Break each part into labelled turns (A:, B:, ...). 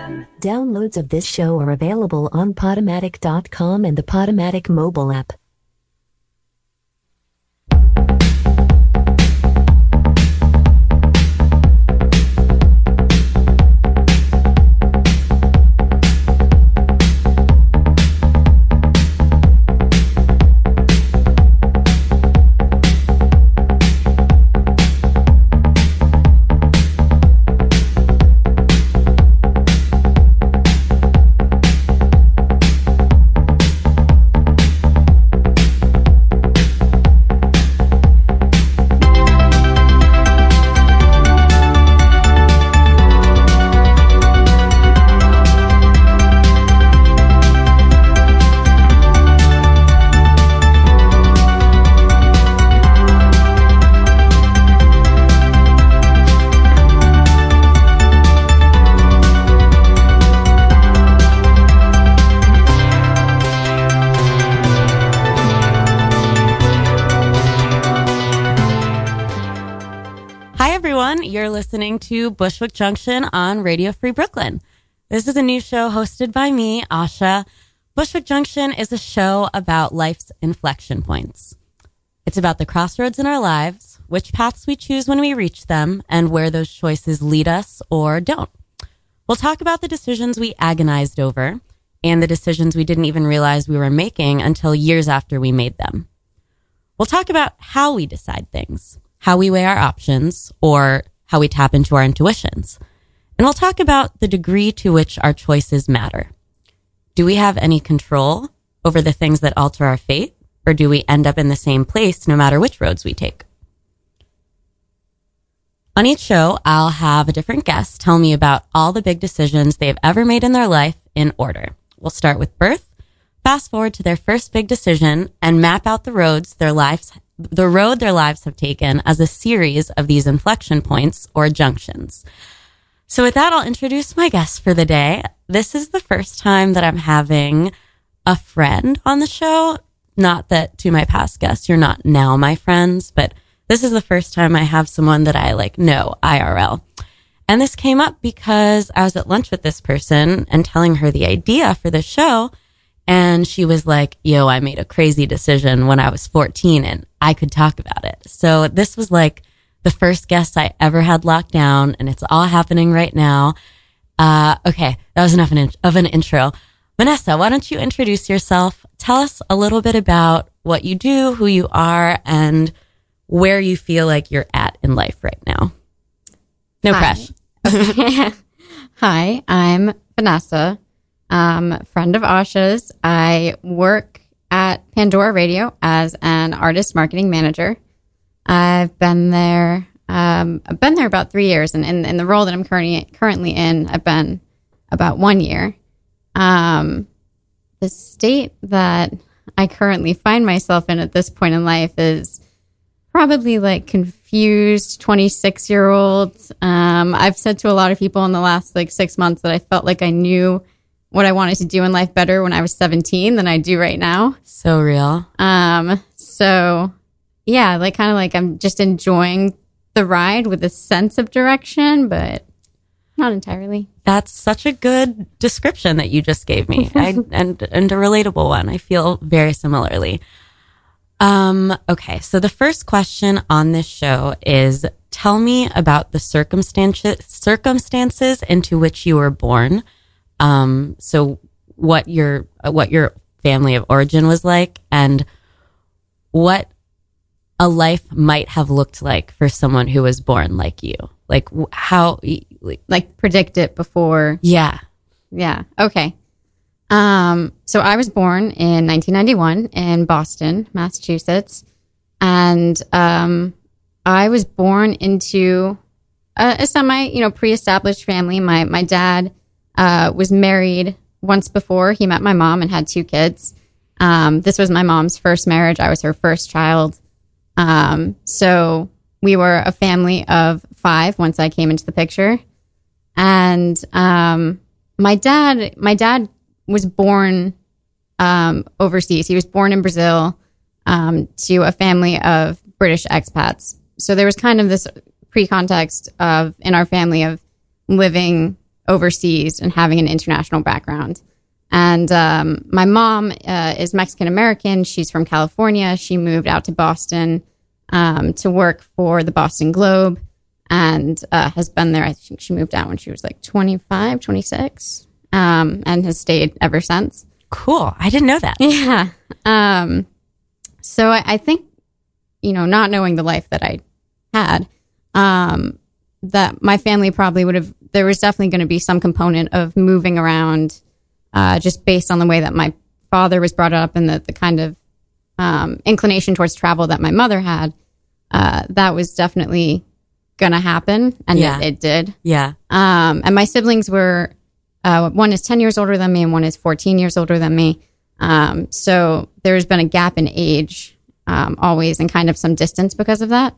A: Downloads of this show are available on Podomatic.com and the Podomatic mobile app.
B: You're listening to Bushwick Junction on Radio Free Brooklyn. This is a new show hosted by me, Asha. Bushwick Junction is a show about life's inflection points. It's about the crossroads in our lives, which paths we choose when we reach them, and where those choices lead us or don't. We'll talk about the decisions we agonized over and the decisions we didn't even realize we were making until years after we made them. We'll talk about how we decide things, how we weigh our options, or how we tap into our intuitions. And we'll talk about the degree to which our choices matter. Do we have any control over the things that alter our fate, or do we end up in the same place no matter which roads we take? On each show, I'll have a different guest tell me about all the big decisions they've ever made in their life in order. We'll start with birth, fast forward to their first big decision, and map out the road their lives have taken as a series of these inflection points or junctions. So with that, I'll introduce my guest for the day. This is the first time that I'm having a friend on the show. Not that to my past guests, you're not now my friends, but this is the first time I have someone that I know IRL. And this came up because I was at lunch with this person and telling her the idea for the show. And she was like, yo, I made a crazy decision when I was 14 and I could talk about it. So this was the first guest I ever had locked down, and it's all happening right now. Okay, that was enough of an intro. Vanessa, why don't you introduce yourself? Tell us a little bit about what you do, who you are, and where you feel like you're at in life right now. No pressure.
C: Okay. Hi, I'm Vanessa. Friend of Asha's. I work at Pandora Radio as an artist marketing manager. I've been there about 3 years, and in the role that I'm currently in, I've been about 1 year. The state that I currently find myself in at this point in life is probably confused 26-year-old. I've said to a lot of people in the last 6 months that I felt like I knew what I wanted to do in life better when I was 17 than I do right now.
B: So real.
C: So yeah, I'm just enjoying the ride with a sense of direction, but not entirely.
B: That's such a good description that you just gave me, and a relatable one. I feel very similarly. Okay, so the first question on this show is, tell me about the circumstances into which you were born. So what your family of origin was like, and what a life might have looked like for someone who was born like you. How,
C: predict it before.
B: Yeah.
C: Yeah. Okay. So I was born in 1991 in Boston, Massachusetts, and I was born into a semi, pre-established family. My dad was married once before he met my mom and had 2 kids. This was my mom's first marriage. I was her first child. So we were a family of 5 once I came into the picture. And my dad was born overseas. He was born in Brazil to a family of British expats. So there was kind of this pre-context in our family of living overseas and having an international background. And my mom is Mexican American. She's from California. She moved out to Boston to work for the Boston Globe and has been there. I think she moved out when she was like 25, 26, and has stayed ever since.
B: Cool. I didn't know that.
C: Yeah. So I think, not knowing the life that I had, that my family probably would have, there was definitely going to be some component of moving around just based on the way that my father was brought up and the kind of inclination towards travel that my mother had. That was definitely going to happen. And it did.
B: Yeah.
C: And my siblings were, one is 10 years older than me and one is 14 years older than me. So there's been a gap in age always and kind of some distance because of that.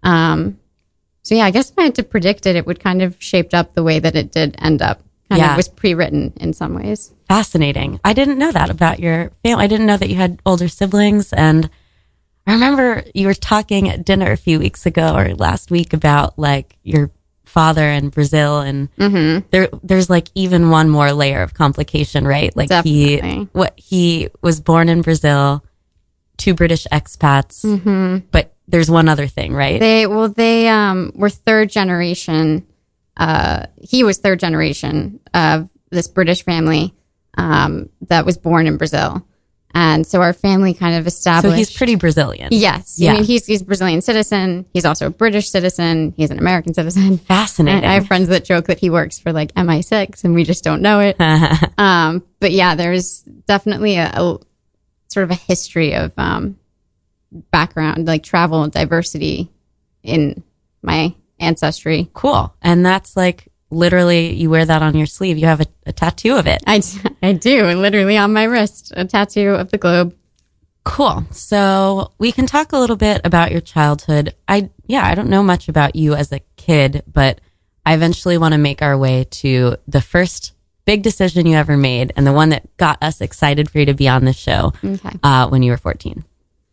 C: So yeah, I guess if I had to predict it, it would kind of shaped up the way that it did end up. Kind of was pre-written in some ways.
B: Fascinating. I didn't know that about your family. I didn't know that you had older siblings. And I remember you were talking at dinner a few weeks ago or last week about like your father in Brazil, and there's like even one more layer of complication, right? Like
C: Definitely.
B: he was born in Brazil, 2 British expats, but there's one other thing, right?
C: They were third generation. He was third generation of this British family that was born in Brazil. And so our family kind of established.
B: So he's pretty Brazilian.
C: Yes. Yeah. I mean, he's a Brazilian citizen. He's also a British citizen. He's an American citizen.
B: Fascinating.
C: And I have friends that joke that he works for like MI6 and we just don't know it. But yeah, there's definitely a sort of a history of background, like travel and diversity in my ancestry.
B: Cool. And that's like literally you wear that on your sleeve. You have a tattoo of it.
C: I do, literally on my wrist, a tattoo of the globe.
B: Cool. So we can talk a little bit about your childhood. I don't know much about you as a kid, but I eventually want to make our way to the first big decision you ever made and the one that got us excited for you to be on this show when you were 14.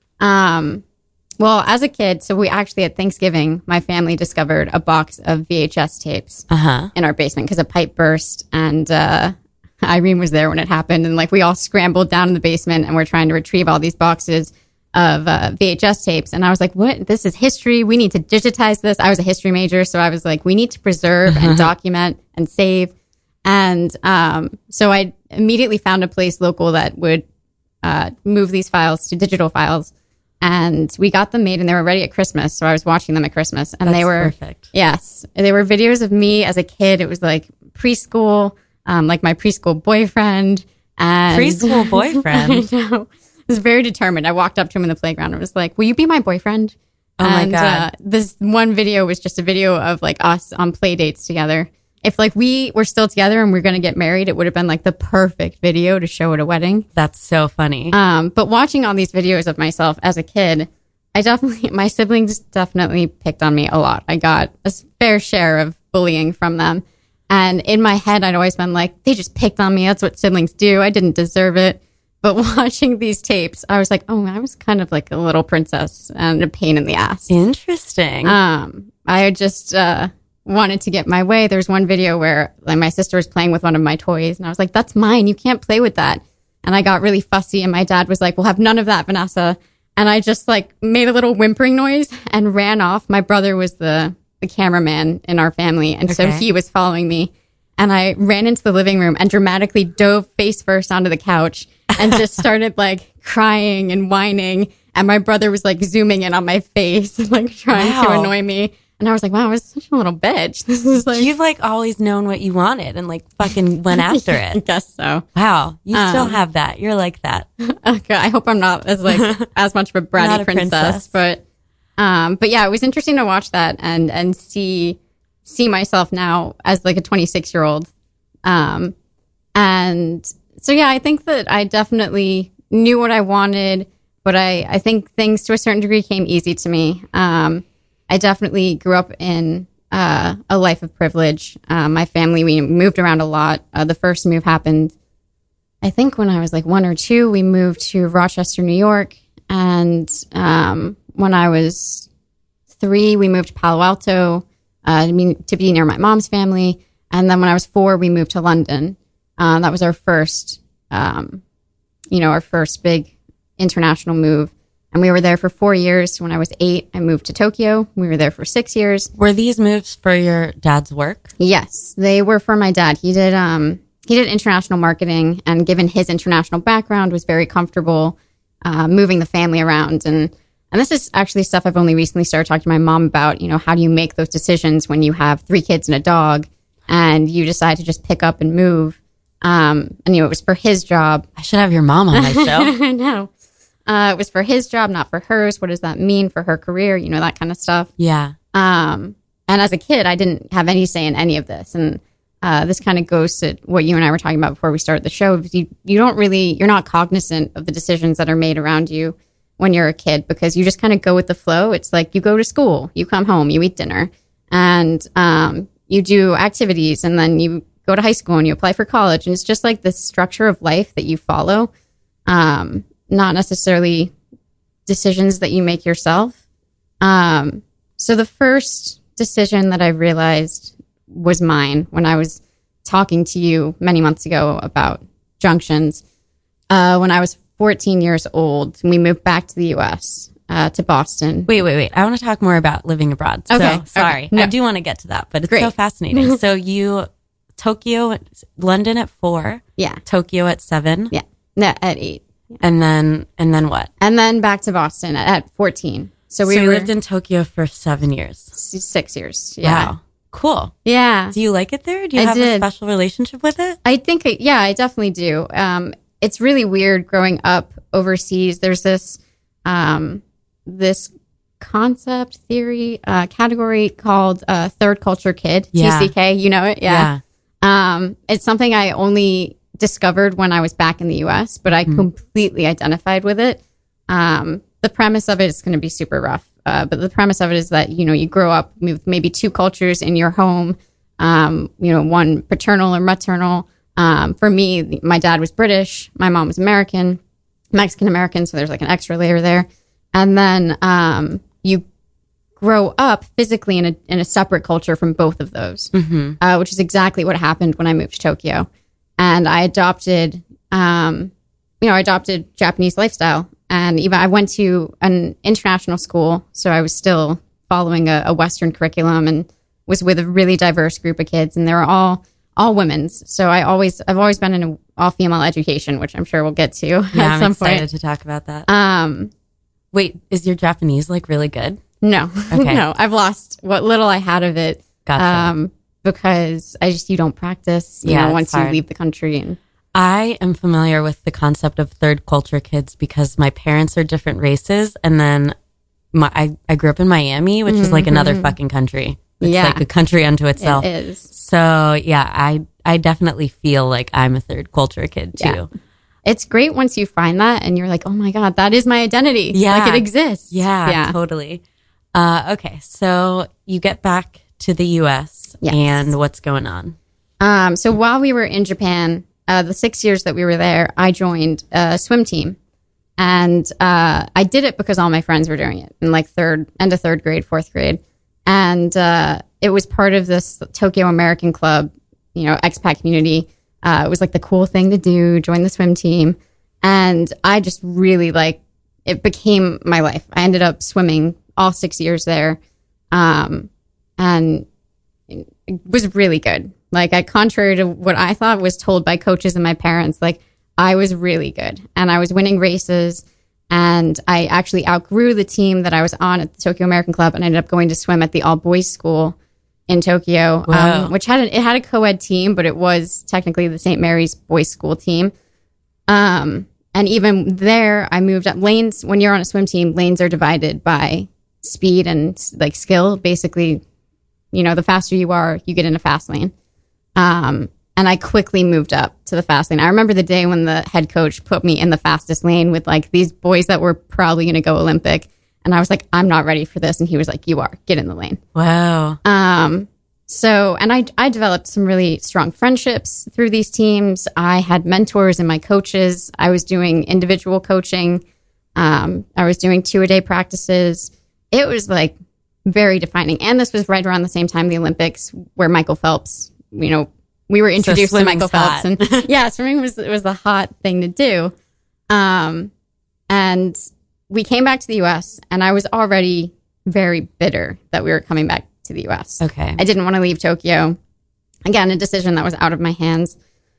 C: Well, as a kid, so we actually at Thanksgiving, my family discovered a box of VHS tapes in our basement because a pipe burst, and Irene was there when it happened, and like we all scrambled down in the basement and we're trying to retrieve all these boxes of VHS tapes. And I was like, what? This is history. We need to digitize this. I was a history major, so I was like, we need to preserve and document and save. And so I immediately found a place local that would move these files to digital files. And we got them made and they were ready at Christmas. So I was watching them at Christmas and they were
B: perfect.
C: Yes. They were videos of me as a kid. It was like preschool, like my preschool boyfriend and
B: preschool boyfriend.
C: I know. I was very determined. I walked up to him in the playground and was like, will you be my boyfriend?
B: Oh my God.
C: This one video was just a video of like us on play dates together. If like we were still together and we're going to get married, it would have been like the perfect video to show at a wedding.
B: That's so funny.
C: But watching all these videos of myself as a kid, my siblings definitely picked on me a lot. I got a fair share of bullying from them. And in my head, I'd always been like, they just picked on me. That's what siblings do. I didn't deserve it. But watching these tapes, I was like, oh, I was kind of like a little princess and a pain in the ass.
B: Interesting.
C: I just wanted to get my way. There's one video where like my sister was playing with one of my toys and I was like, that's mine. You can't play with that. And I got really fussy and my dad was like, we'll have none of that, Vanessa. And I just like made a little whimpering noise and ran off. My brother was the cameraman in our family. And so he was following me. And I ran into the living room and dramatically dove face first onto the couch and just started like crying and whining. And my brother was like zooming in on my face and like trying to annoy me. And I was like, wow, I was such a little bitch. This is like,
B: you've like always known what you wanted and like fucking went after it.
C: I guess so.
B: Wow. You still have that. You're like that.
C: Okay, I hope I'm not as like as much of a bratty princess. But yeah, it was interesting to watch that and see myself now as like a 26-year-old. And so, yeah, I think that I definitely knew what I wanted, but I think things to a certain degree came easy to me. I definitely grew up in a life of privilege. My family, we moved around a lot. The first move happened, I think, when I was like 1 or 2. We moved to Rochester, New York. And when I was 3, we moved to Palo Alto to be near my mom's family. And then when I was 4, we moved to London. That was our first, our first big international move. And we were there for 4 years. When I was 8, I moved to Tokyo. We were there for 6 years.
B: Were these moves for your dad's work?
C: Yes, they were for my dad. He did international marketing, and given his international background, was very comfortable moving the family around. And this is actually stuff I've only recently started talking to my mom about. How do you make those decisions when you have 3 kids and a dog, and you decide to just pick up and move? And it was for his job.
B: I should have your mom on my show.
C: I know. It was for his job, not for hers. What does that mean for her career? That kind of stuff.
B: Yeah.
C: And as a kid, I didn't have any say in any of this. And this kind of goes to what you and I were talking about before we started the show. You're not cognizant of the decisions that are made around you when you're a kid, because you just kind of go with the flow. It's like you go to school, you come home, you eat dinner, and you do activities, and then you go to high school and you apply for college. And it's just like this structure of life that you follow. Not necessarily decisions that you make yourself. So the first decision that I realized was mine when I was talking to you many months ago about junctions. When I was 14 years old, we moved back to the U.S., to Boston.
B: Wait. I want to talk more about living abroad.
C: Okay.
B: So, sorry.
C: Okay. No.
B: I do want to get to that, but it's
C: Great.
B: so fascinating. So London at 4.
C: Yeah.
B: Tokyo at 7.
C: Yeah. No, at 8.
B: And then what?
C: And then back to Boston at 14. So we
B: lived in Tokyo for 7 years.
C: 6 years. Yeah.
B: Wow. Cool.
C: Yeah.
B: Do you like it there? Do you have a special relationship with it?
C: I think, I definitely do. It's really weird growing up overseas. There's this concept theory category called third culture kid, TCK. You know it? Yeah. It's something I only discovered when I was back in the US, but I completely identified with it. The premise of it is going to be super rough. But the premise of it is that, you grow up with maybe 2 cultures in your home, one paternal or maternal. For me, my dad was British. My mom was Mexican-American. So there's like an extra layer there. And then you grow up physically in a separate culture from both of those, which is exactly what happened when I moved to Tokyo. And I adopted Japanese lifestyle. And even I went to an international school, so I was still following a Western curriculum and was with a really diverse group of kids, and they were all women's. So I've always been in an all female education, which I'm sure we'll get to
B: yeah,
C: at some
B: I'm excited
C: point.
B: to talk about that. Wait, is your Japanese really good?
C: No,
B: okay.
C: No, I've lost what little I had of it.
B: Gotcha.
C: Because you don't practice, once you leave the country. And
B: I am familiar with the concept of third culture kids because my parents are different races. And then I grew up in Miami, which is like another fucking country. It's like a country unto itself.
C: It is.
B: So yeah, I definitely feel like I'm a third culture kid too.
C: Yeah. It's great once you find that and you're like, oh my God, that is my identity.
B: Yeah.
C: Like it exists.
B: Yeah. Totally. Okay. So you get back to the US and what's going on?
C: So while we were in Japan, the 6 years that we were there, I joined a swim team. And I did it because all my friends were doing it in end of third grade, fourth grade. And it was part of this Tokyo American Club, expat community. It was like the cool thing to do, join the swim team. And I just really it became my life. I ended up swimming all 6 years there. And it was really good. Contrary to what I thought was told by coaches and my parents, I was really good and I was winning races, and I actually outgrew the team that I was on at the Tokyo American Club and I ended up going to swim at the all boys school in Tokyo, which had a co-ed team, but it was technically the St. Mary's boys school team. And even there I moved up lanes. When you're on a swim team, lanes are divided by speed and skill. Basically, the faster you are, you get in a fast lane. And I quickly moved up to the fast lane. I remember the day when the head coach put me in the fastest lane with these boys that were probably going to go Olympic. And I was like, I'm not ready for this. And he was like, you are, get in the lane.
B: Wow.
C: So, and I developed some really strong friendships through these teams. I had mentors and my coaches. I was doing individual coaching. I was doing 2-a-day practices. It was very defining. And this was right around the same time the Olympics, where Michael Phelps we were introduced to Michael
B: swimming's
C: Phelps, and yeah, swimming was a hot thing to do. And we came back to the U.S. and I was already very bitter that we were coming back to the U.S.
B: Okay.
C: I didn't want to leave Tokyo. Again, a decision that was out of my hands.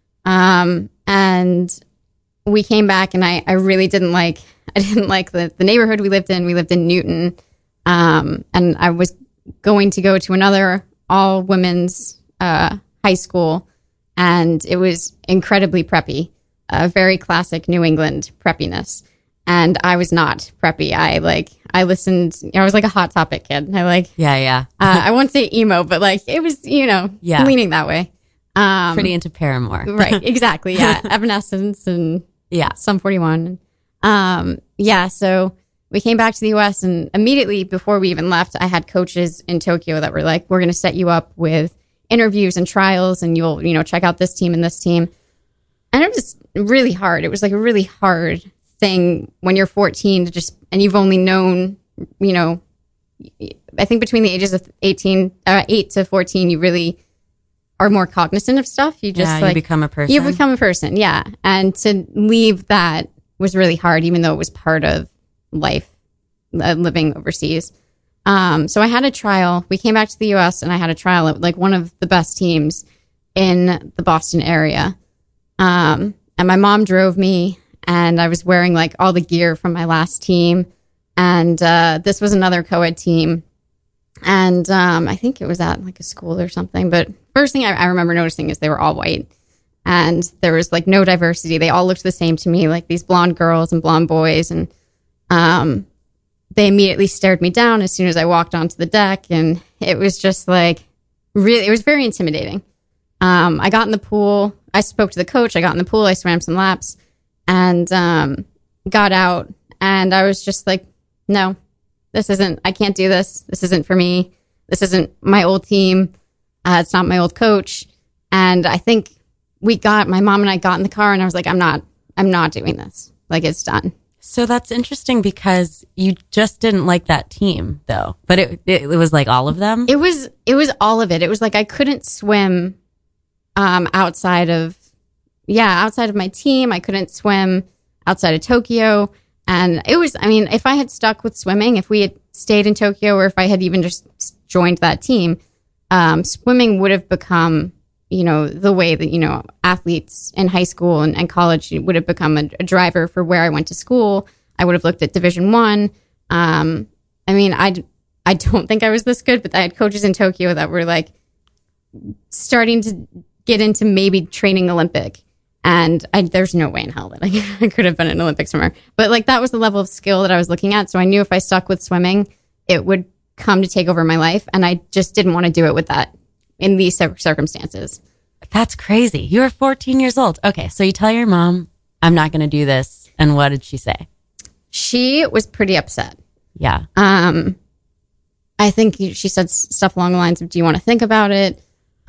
C: And we came back, and I really didn't like the neighborhood we lived in. We lived in Newton. And I was going to go to another all women's high school, and it was incredibly preppy, very classic New England preppiness. And I was not preppy. I listened. I was like a Hot Topic kid.
B: Yeah.
C: I won't say emo, but like it was, leaning that way.
B: Pretty into Paramore.
C: Right. Exactly. Yeah. Evanescence and Sum 41. So we came back to the U.S. and immediately before we even left, I had coaches in Tokyo that were like, we're going to set you up with interviews and trials, and you'll, check out this team and this team. And it was really hard. It was like a really hard thing when you're 14 and you've only known, I think between the ages of 8 to 14, you really are more cognizant of stuff. You just
B: you become a person.
C: You become a person. Yeah. And to leave that was really hard, even though it was part of life, living overseas. So I had a trial. We came back to the U.S. and I had a trial at like one of the best teams in the Boston area. And my mom drove me, and I was wearing like all the gear from my last team. And this was another co-ed team. And I think it was at like a school or something. But first thing I remember noticing is they were all white. And there was like no diversity. They all looked the same to me, like these blonde girls and blonde boys. And they immediately stared me down as soon as I walked onto the deck. And it was just like, really, it was very intimidating. I got in the pool. I spoke to the coach. I got in the pool. I swam some laps and got out. And I was just like, no, I can't do this. This isn't for me. This isn't my old team. It's not my old coach. And I think my mom and I got in the car, and I was like, I'm not doing this. Like, it's done.
B: So that's interesting because you just didn't like that team though, but it was like all of them.
C: It was all of it. It was like I couldn't swim outside of my team. I couldn't swim outside of Tokyo. And it was, if I had stuck with swimming, if we had stayed in Tokyo, or if I had even just joined that team, swimming would have become, the way that, athletes in high school and college would have become a driver for where I went to school. I would have looked at Division I. I don't think I was this good, but I had coaches in Tokyo that were like starting to get into maybe training Olympic. And there's no way in hell that I could have been an Olympic swimmer. But like that was the level of skill that I was looking at. So I knew if I stuck with swimming, it would come to take over my life. And I just didn't want to do it with that in these circumstances.
B: That's crazy. You were 14 years old. Okay, so you tell your mom, I'm not going to do this. And what did she say?
C: She was pretty upset.
B: Yeah.
C: I think she said stuff along the lines of, do you want to think about it?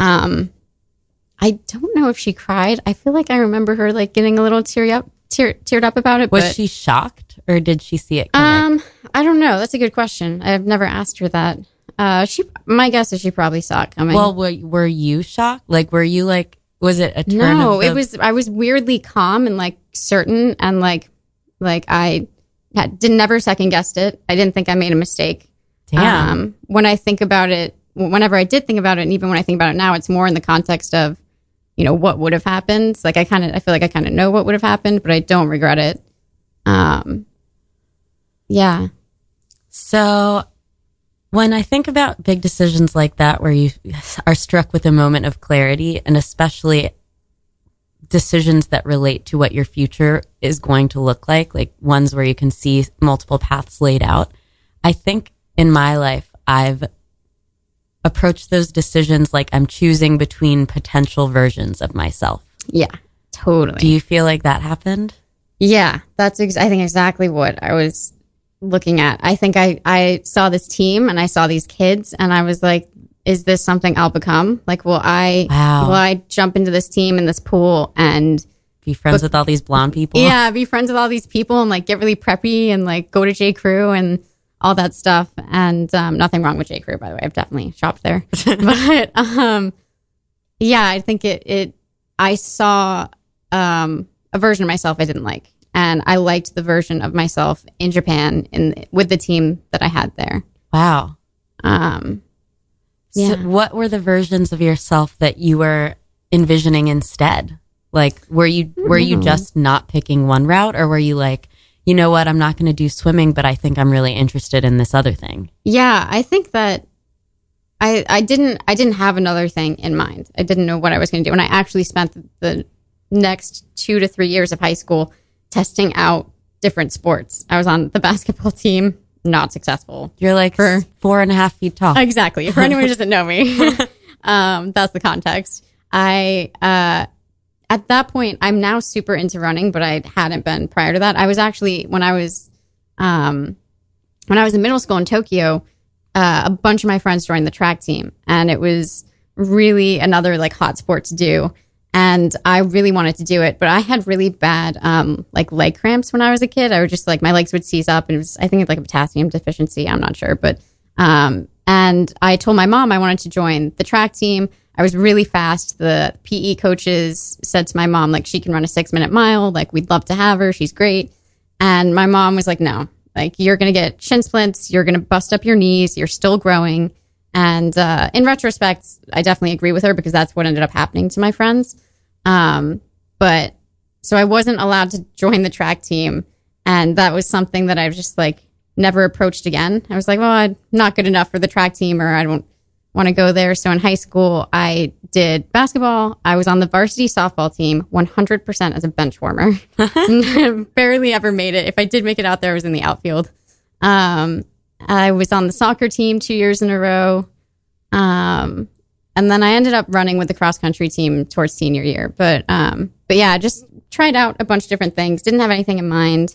C: I don't know if she cried. I feel like I remember her like getting a little teared up about it.
B: Was she shocked, or did she see it coming?
C: I don't know. That's a good question. I've never asked her that. My guess is she probably saw it coming.
B: Well, were you shocked? Like, were you like, was it a turn?
C: No, I was weirdly calm and like certain, and like I never second guessed it. I didn't think I made a mistake.
B: Damn.
C: When I think about it, whenever I did think about it, and even when I think about it now, it's more in the context of, what would have happened. Like I feel like I kind of know what would have happened, but I don't regret it. Yeah.
B: So when I think about big decisions like that, where you are struck with a moment of clarity, and especially decisions that relate to what your future is going to look like ones where you can see multiple paths laid out, I think in my life, I've approached those decisions like I'm choosing between potential versions of myself.
C: Yeah, totally.
B: Do you feel like that happened?
C: Yeah, that's I think exactly what I was looking at. I think I saw this team and I saw these kids, and I was like, is this something I'll become? Like, will I jump into this team in this pool and
B: be friends with all these blonde people?
C: Yeah, be friends with all these people and like get really preppy and like go to J. Crew and all that stuff. And nothing wrong with J. Crew, by the way. I've definitely shopped there. But Yeah, I think I saw a version of myself I didn't like. And I liked the version of myself in Japan with the team that I had there.
B: Wow.
C: Yeah.
B: So what were the versions of yourself that you were envisioning instead? Like, were you just not picking one route, or were you like, you know what, I'm not going to do swimming, but I think I'm really interested in this other thing?
C: Yeah, I think that I didn't have another thing in mind. I didn't know what I was going to do. And I actually spent the next 2 to 3 years of high school testing out different sports. I was on the basketball team, not successful.
B: You're like 4.5 feet tall.
C: Exactly. For anyone who doesn't know me, that's the context. At that point, I'm now super into running, but I hadn't been prior to that. I was actually, when I was in middle school in Tokyo, a bunch of my friends joined the track team, and it was really another like hot sport to do. And I really wanted to do it, but I had really bad like leg cramps when I was a kid. I would just like, my legs would seize up, and it was, I think it's like a potassium deficiency. I'm not sure, but and I told my mom I wanted to join the track team. I was really fast. The PE coaches said to my mom, like, she can run a 6-minute mile. Like, we'd love to have her. She's great. And my mom was like, no, like, you're going to get shin splints. You're going to bust up your knees. You're still growing. And in retrospect, I definitely agree with her, because that's what ended up happening to my friends. But so I wasn't allowed to join the track team. And that was something that I was just like never approached again. I was like, well, I'm not good enough for the track team, or I don't want to go there. So in high school, I did basketball. I was on the varsity softball team 100% as a bench warmer. Barely ever made it. If I did make it out there, I was in the outfield. I was on the soccer team 2 years in a row. And then I ended up running with the cross country team towards senior year. But yeah, just tried out a bunch of different things. Didn't have anything in mind.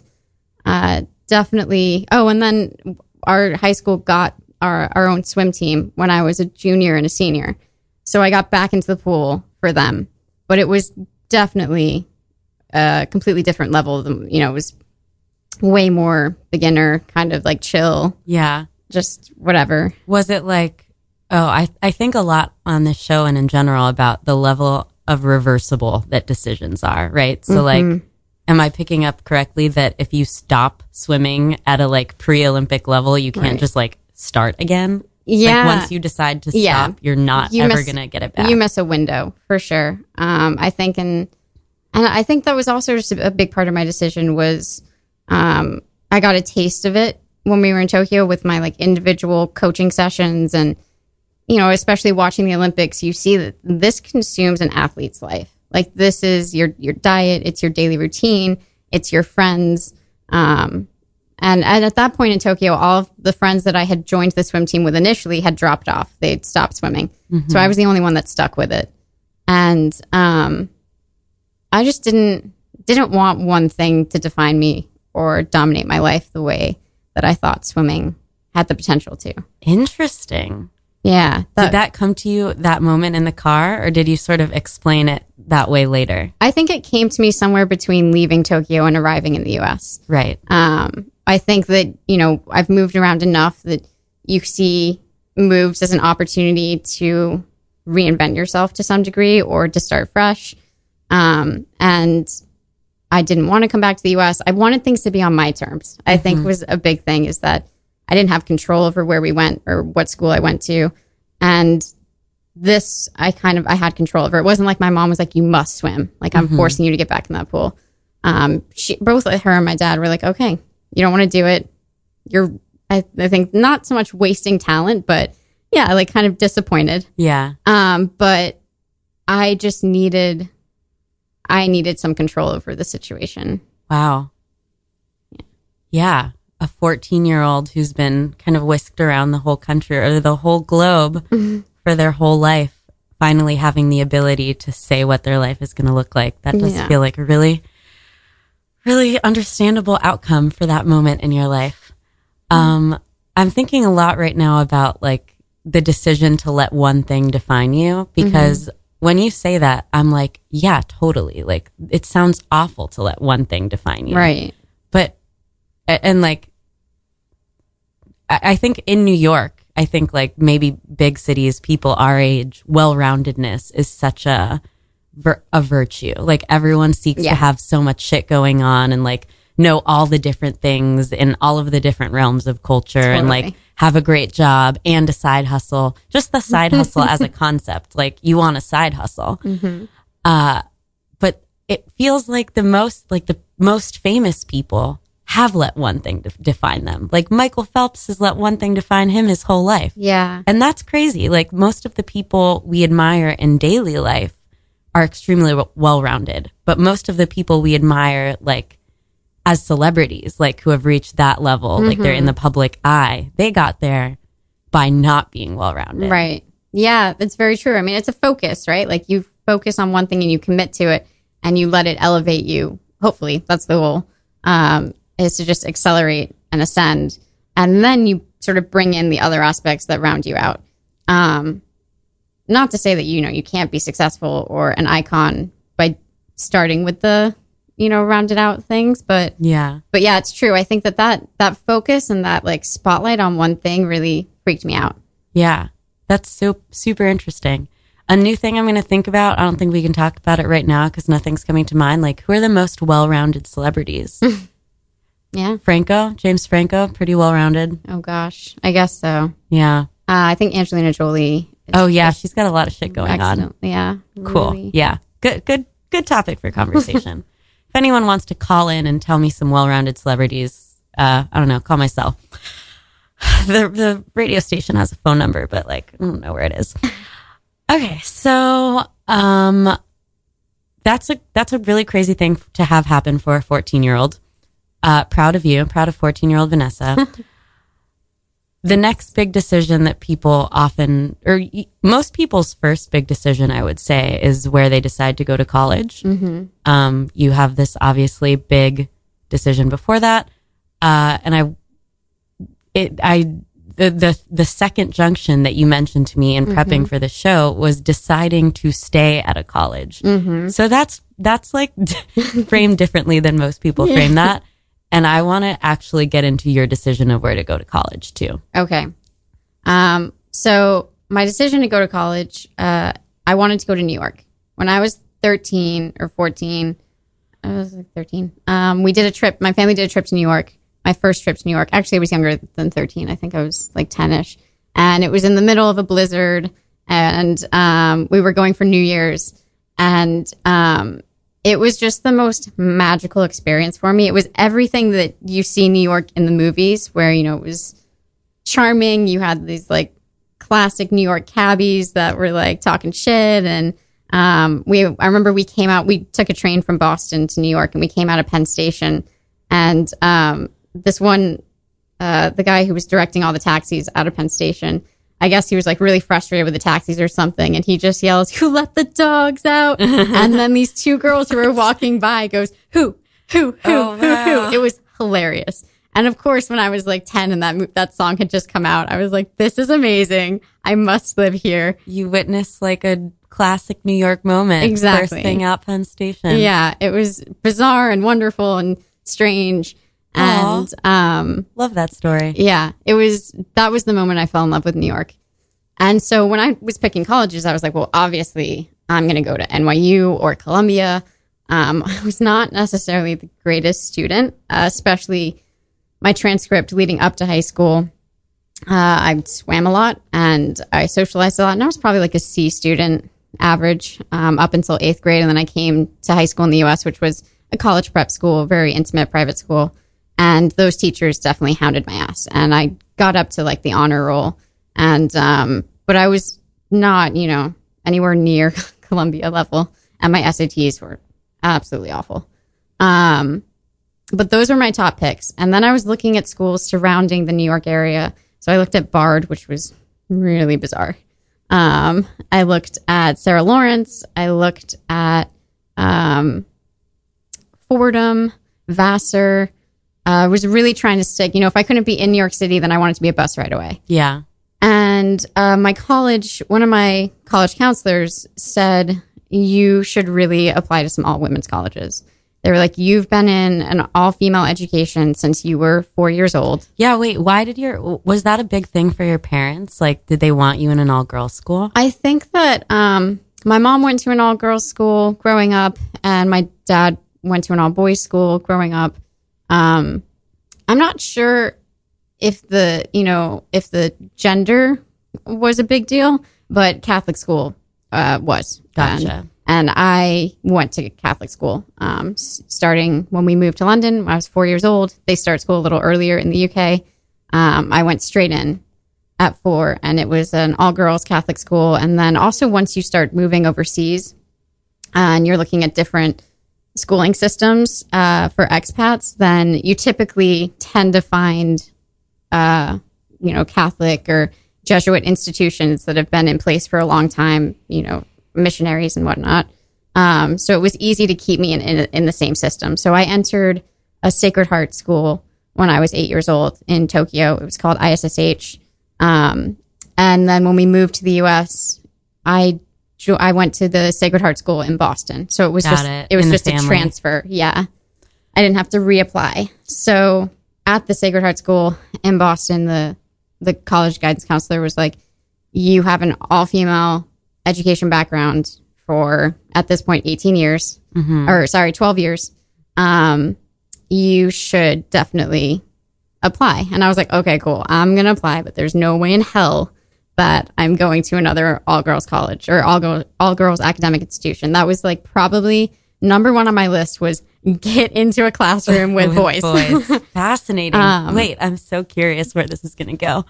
C: Definitely. Oh, and then our high school got our own swim team when I was a junior and a senior. So I got back into the pool for them. But it was definitely a completely different level. It was way more beginner, kind of like chill.
B: Yeah.
C: Just whatever.
B: Was it like, I think a lot on this show and in general about the level of reversible that decisions are, right? So like, am I picking up correctly that if you stop swimming at a like pre-Olympic level, you can't just like start again?
C: Yeah.
B: Like once you decide to stop, you're not ever going to get it back.
C: You miss a window for sure. I think, and I think that was also just a big part of my decision was, I got a taste of it when we were in Tokyo with my like individual coaching sessions, and, especially watching the Olympics, you see that this consumes an athlete's life. Like, this is your diet, it's your daily routine, it's your friends. And at that point in Tokyo, all of the friends that I had joined the swim team with initially had dropped off. They'd stopped swimming. Mm-hmm. So I was the only one that stuck with it. And I just didn't want one thing to define me or dominate my life the way that I thought swimming had the potential to.
B: Interesting.
C: Yeah.
B: Did that come to you that moment in the car, or did you sort of explain it that way later?
C: I think it came to me somewhere between leaving Tokyo and arriving in the U.S.
B: Right.
C: I think that, I've moved around enough that you see moves as an opportunity to reinvent yourself to some degree or to start fresh. And I didn't want to come back to the U.S. I wanted things to be on my terms. I think was a big thing, is that I didn't have control over where we went or what school I went to. And this, I had control over. It wasn't like my mom was like, you must swim. Like, I'm forcing you to get back in that pool. Both her and my dad were like, okay, you don't want to do it. You're, I think, not so much wasting talent, but yeah, like kind of disappointed.
B: Yeah.
C: But I just needed some control over the situation.
B: Wow. Yeah. A 14-year-old who's been kind of whisked around the whole country or the whole globe for their whole life, finally having the ability to say what their life is going to look like. That does feel like a really, really understandable outcome for that moment in your life. I'm thinking a lot right now about like the decision to let one thing define you, because when you say that, I'm like, yeah, totally. Like, it sounds awful to let one thing define you.
C: Right.
B: But, and like, I think in New York, I think like maybe big cities, people our age, well-roundedness is such a virtue. Like everyone seeks to have so much shit going on and like know all the different things in all of the different realms of culture and like have a great job and a side hustle. Just the side hustle as a concept. Like you want a side hustle. But it feels like the most famous people have let one thing define them. Like Michael Phelps has let one thing define him his whole life.
C: Yeah.
B: And that's crazy. Like most of the people we admire in daily life are extremely well-rounded, but most of the people we admire like as celebrities, like who have reached that level, like they're in the public eye, they got there by not being well-rounded.
C: Right. Yeah, that's very true. I mean, it's a focus, right? Like you focus on one thing and you commit to it and you let it elevate you. Hopefully that's the goal. Is to just accelerate and ascend. And then you sort of bring in the other aspects that round you out. Not to say that, you can't be successful or an icon by starting with the, rounded out things. But yeah, it's true. I think that focus and that like spotlight on one thing really freaked me out.
B: Yeah, that's so super interesting. A new thing I'm going to think about, I don't think we can talk about it right now because nothing's coming to mind. Like, who are the most well-rounded celebrities?
C: Yeah.
B: James Franco, pretty well-rounded.
C: Oh, gosh. I guess so.
B: Yeah.
C: I think Angelina Jolie.
B: Oh, yeah. She's got a lot of shit going on.
C: Yeah.
B: Cool.
C: Really.
B: Yeah. Good topic for conversation. If anyone wants to call in and tell me some well-rounded celebrities, I don't know, call myself. The radio station has a phone number, but like, I don't know where it is. Okay. So, that's a really crazy thing to have happen for a 14-year-old. Proud of you. Proud of 14-year-old Vanessa. The next big decision that people most people's first big decision, I would say, is where they decide to go to college. Mm-hmm. You have this obviously big decision before that. And the second junction that you mentioned to me in prepping for the show was deciding to stay at a college. Mm-hmm. So that's like framed differently than most people frame that. And I want to actually get into your decision of where to go to college too.
C: Okay. So my decision to go to college, I wanted to go to New York. When I was 13 or 14, I was like 13. We did a trip. My family did a trip to New York. My first trip to New York. Actually, I was younger than 13. I think I was like 10-ish. And it was in the middle of a blizzard. And we were going for New Year's. And it was just the most magical experience for me. It was everything that you see New York in the movies where, it was charming. You had these like classic New York cabbies that were like talking shit. And I remember we took a train from Boston to New York and we came out of Penn Station. And this one, the guy who was directing all the taxis out of Penn Station, I guess he was like really frustrated with the taxis or something. And he just yells, "Who let the dogs out?" And then these two girls who were walking by goes, who? It was hilarious. And of course, when I was like 10 and that song had just come out, I was like, this is amazing. I must live here.
B: You witnessed like a classic New York moment.
C: Exactly.
B: First thing out Penn Station.
C: Yeah. It was bizarre and wonderful and strange. And
B: love that story.
C: Yeah, that was the moment I fell in love with New York. And so when I was picking colleges, I was like, well, obviously I'm going to go to NYU or Columbia. I was not necessarily the greatest student, especially my transcript leading up to high school. I swam a lot and I socialized a lot, and I was probably like a C student average up until 8th grade. And then I came to high school in the US, which was a college prep school, a very intimate private school. And those teachers definitely hounded my ass. And I got up to like the honor roll. And, but I was not, anywhere near Columbia level. And my SATs were absolutely awful. But those were my top picks. And then I was looking at schools surrounding the New York area. So I looked at Bard, which was really bizarre. I looked at Sarah Lawrence. I looked at, Fordham, Vassar. Was really trying to stick, if I couldn't be in New York City, then I wanted to be a bus right away.
B: Yeah.
C: And one of my college counselors said, you should really apply to some all women's colleges. They were like, you've been in an all-female education since you were 4 years old.
B: Yeah, wait, was that a big thing for your parents? Like, did they want you in an all-girls school?
C: I think that my mom went to an all-girls school growing up, and my dad went to an all-boys school growing up. I'm not sure if the gender was a big deal, but Catholic school was.
B: Gotcha.
C: And I went to Catholic school starting when we moved to London. When I was 4 years old. They start school a little earlier in the UK. I went straight in at 4, and it was an all-girls Catholic school. And then also once you start moving overseas and you're looking at different schooling systems for expats, then you typically tend to find, Catholic or Jesuit institutions that have been in place for a long time, missionaries and whatnot. So it was easy to keep me in the same system. So I entered a Sacred Heart school when I was 8 years old in Tokyo. It was called ISSH. And then when we moved to the US, I went to the Sacred Heart school in Boston. So it was just a transfer. Yeah. I didn't have to reapply. So at the Sacred Heart school in Boston, the college guidance counselor was like, you have an all-female education background for, at this point, 18 years, 12 years. You should definitely apply. And I was like, okay, cool. I'm going to apply, but there's no way in hell that I'm going to another all-girls college or all-girls academic institution. That was like probably number one on my list was get into a classroom with boys.
B: Fascinating. Wait, I'm so curious where this is going to go.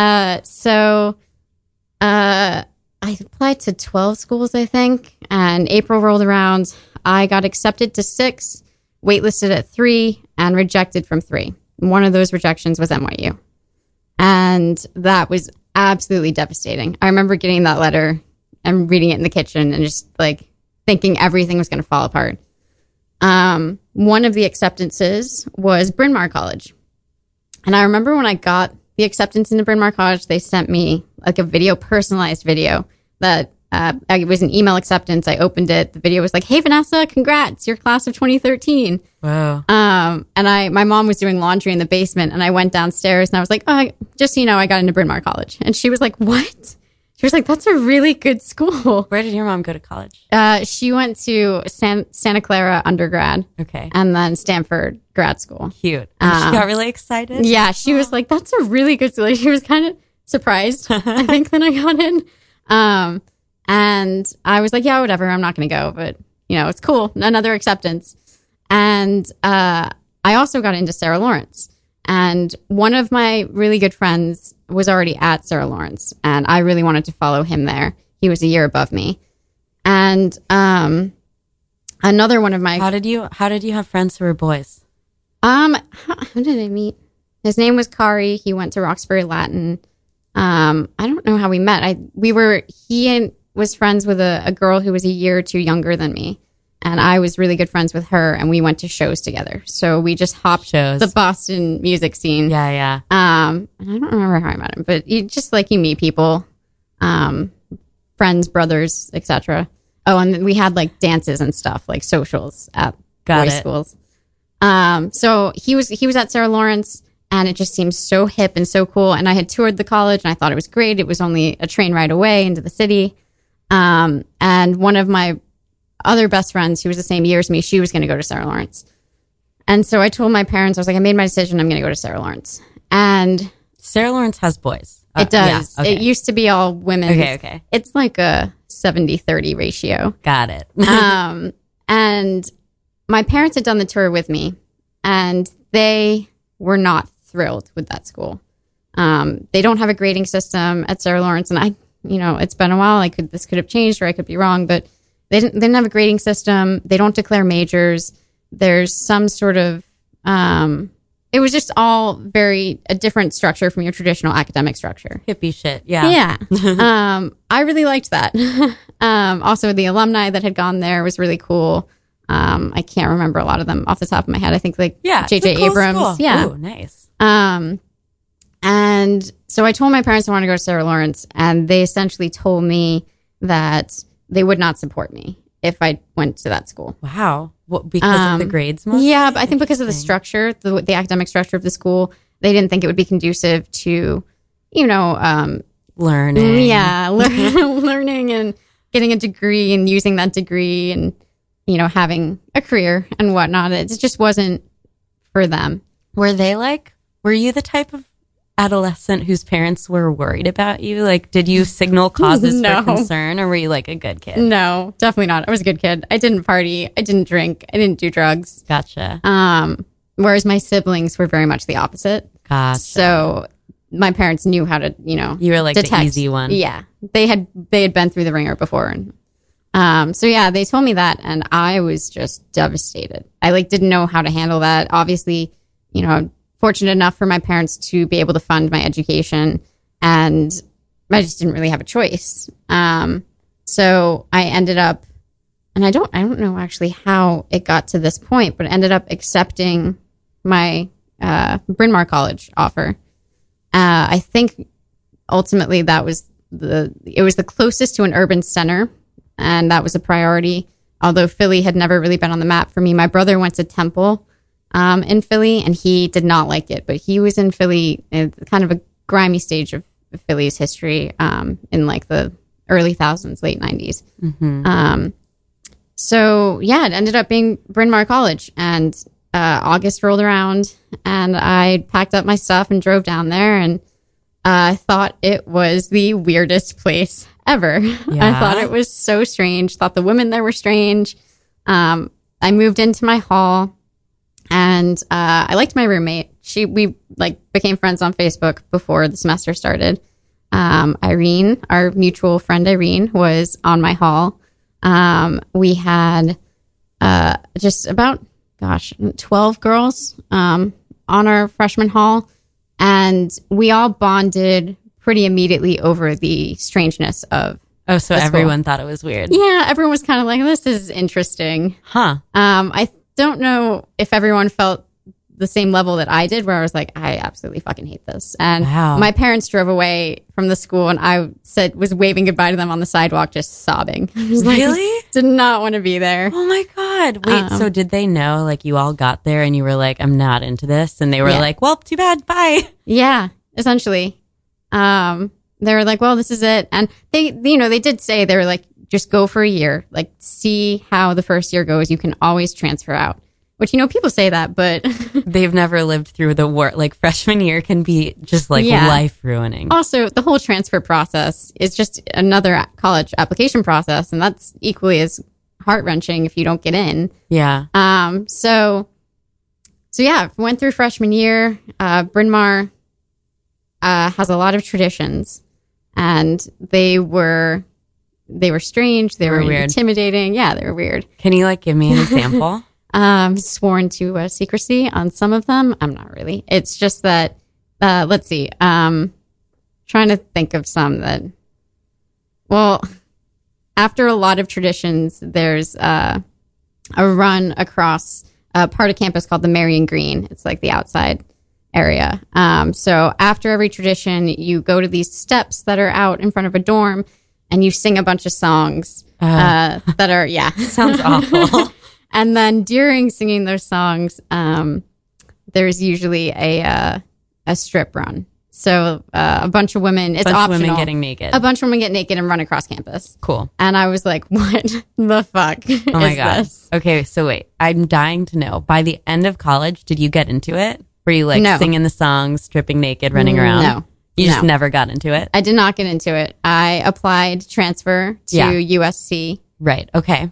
C: I applied to 12 schools, I think, and April rolled around. I got accepted to 6, waitlisted at 3, and rejected from 3. One of those rejections was NYU. And that was absolutely devastating. I remember getting that letter and reading it in the kitchen and just like thinking everything was going to fall apart. One of the acceptances was Bryn Mawr College. And I remember when I got the acceptance into Bryn Mawr College, they sent me like a personalized video that it was an email acceptance. I opened it. The video was like, "Hey, Vanessa, congrats, you're class of 2013.
B: Wow.
C: And my mom was doing laundry in the basement, and I went downstairs and I was like, "Oh, just so you know, I got into Bryn Mawr College." And she was like, "What?" She was like, "That's a really good school."
B: Where did your mom go to college?
C: She went to Santa Clara undergrad.
B: Okay.
C: And then Stanford grad school.
B: Cute. And she got really excited?
C: Yeah, she was like, "That's a really good school." She was kind of surprised, I think, that I got in. And I was like, "Yeah, whatever. I'm not going to go, but it's cool. Another acceptance." And I also got into Sarah Lawrence. And one of my really good friends was already at Sarah Lawrence, and I really wanted to follow him there. He was a year above me. And another one of my...
B: How did you have friends who were boys?
C: How did I meet? His name was Kari. He went to Roxbury Latin. I don't know how we met. He was friends with a girl who was a year or two younger than me. And I was really good friends with her, and we went to shows together. So we just hopped the Boston music scene.
B: Yeah, yeah.
C: And I don't remember how I met him, but you meet people, friends, brothers, etc. Oh, and we had like dances and stuff, like socials at boys' schools. So he was at Sarah Lawrence, and it just seemed so hip and so cool. And I had toured the college, and I thought it was great. It was only a train ride away into the city. And one of my other best friends who was the same year as me, she was going to go to Sarah Lawrence. And so I told my parents, I was like, I made my decision. I'm going to go to Sarah Lawrence. And
B: Sarah Lawrence has boys.
C: It does. Yeah, okay. It used to be all women.
B: Okay.
C: It's like a 70-30 ratio.
B: Got it.
C: And my parents had done the tour with me, and they were not thrilled with that school. They don't have a grading system at Sarah Lawrence. And it's been a while. This could have changed, or I could be wrong, but they didn't have a grading system. They don't declare majors. There's some sort of, it was just all a different structure from your traditional academic structure.
B: Hippie shit. Yeah.
C: Yeah. I really liked that. Also the alumni that had gone there was really cool. I can't remember a lot of them off the top of my head. I think J.J.
B: Cool
C: Abrams.
B: School.
C: Yeah.
B: Ooh, nice.
C: And so I told my parents I wanted to go to Sarah Lawrence, and they essentially told me that they would not support me. if I went to that school.
B: Wow. What, because of the grades mostly?
C: Yeah, but I think because of the structure, the academic structure of the school, they didn't think it would be conducive to,
B: Learning.
C: Yeah, learning and getting a degree and using that degree and, having a career and whatnot. It just wasn't for them.
B: Were you the type of adolescent whose parents were worried about you? Like, did you signal causes
C: No.
B: for concern, or were you like a good kid?
C: No, definitely not. I was a good kid. I didn't party. I didn't drink. I didn't do drugs.
B: Gotcha.
C: Whereas my siblings were very much the opposite.
B: Gotcha.
C: So my parents knew how to,
B: You were like
C: detect.
B: the easy one.
C: Yeah. They had been through the ringer before. And so yeah, they told me that and I was just devastated. I didn't know how to handle that. Obviously, fortunate enough for my parents to be able to fund my education, and I just didn't really have a choice. So I ended up, and I don't know actually how it got to this point, but I ended up accepting my Bryn Mawr College offer. I think ultimately it was the closest to an urban center, and that was a priority. Although Philly had never really been on the map for me. My brother went to Temple in Philly, and he did not like it, but he was in Philly, kind of a grimy stage of Philly's history in the early thousands, late 90s.
B: Mm-hmm.
C: So yeah, it ended up being Bryn Mawr College, and August rolled around, and I packed up my stuff and drove down there, and I thought it was the weirdest place ever.
B: Yeah.
C: I thought it was so strange. Thought the women there were strange. I moved into my hall, and I liked my roommate. We became friends on Facebook before the semester started. Irene, our mutual friend Irene, was on my hall. We had just about 12 girls on our freshman hall, and we all bonded pretty immediately over the strangeness of
B: Oh, so
C: the school.
B: everyone thought it was weird.
C: Yeah, everyone was kind of like, this is interesting.
B: Huh.
C: I don't know if everyone felt the same level that I did, where I was like, I absolutely fucking hate this. And
B: Wow.
C: my parents drove away from the school, and I was waving goodbye to them on the sidewalk, just sobbing. I was like,
B: Really?
C: did not want to be there.
B: Oh my God. Wait, so did they know you all got there and you were like, I'm not into this? And they were
C: Yeah.
B: like, well, too bad. Bye.
C: Yeah, essentially. They were like, well, this is it. And they did say, they were like, just go for a year, see how the first year goes. You can always transfer out, which, people say that, but
B: They've never lived through the war. Freshman year can be just
C: Yeah.
B: life ruining.
C: also the whole transfer process is just another college application process. And that's equally as heart wrenching if you don't get in.
B: Yeah.
C: So yeah, went through freshman year. Bryn Mawr has a lot of traditions, and they were strange. They were
B: weird.
C: intimidating. Yeah, they were weird.
B: Can you give me an example?
C: Sworn to secrecy on some of them. I'm not really. It's just that, let's see. Trying to think of some that, well, after a lot of traditions, there's a run across a part of campus called the Marion Green. It's the outside area. So after every tradition, you go to these steps that are out in front of a dorm, and you sing a bunch of songs that are, yeah.
B: Sounds awful.
C: And then during singing those songs, there's usually a strip run. So a bunch of women, it's optional.
B: Women getting naked.
C: A bunch of women get naked and run across campus.
B: Cool.
C: And I was like, what the fuck
B: Oh my
C: is
B: God.
C: this?
B: Okay, so wait. I'm dying to know. By the end of college, did you get into it? Were you
C: No.
B: singing the songs, stripping naked, running around?
C: No.
B: You just
C: No.
B: never got into it?
C: I did not get into it. I applied to transfer to
B: Yeah.
C: USC.
B: Right. Okay.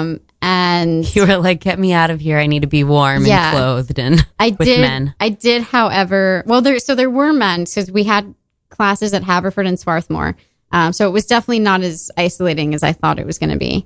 C: And
B: You were like, get me out of here. I need to be warm
C: Yeah.
B: and clothed and with men.
C: I did, however, well, there were men, because we had classes at Haverford and Swarthmore. So it was definitely not as isolating as I thought it was going to be.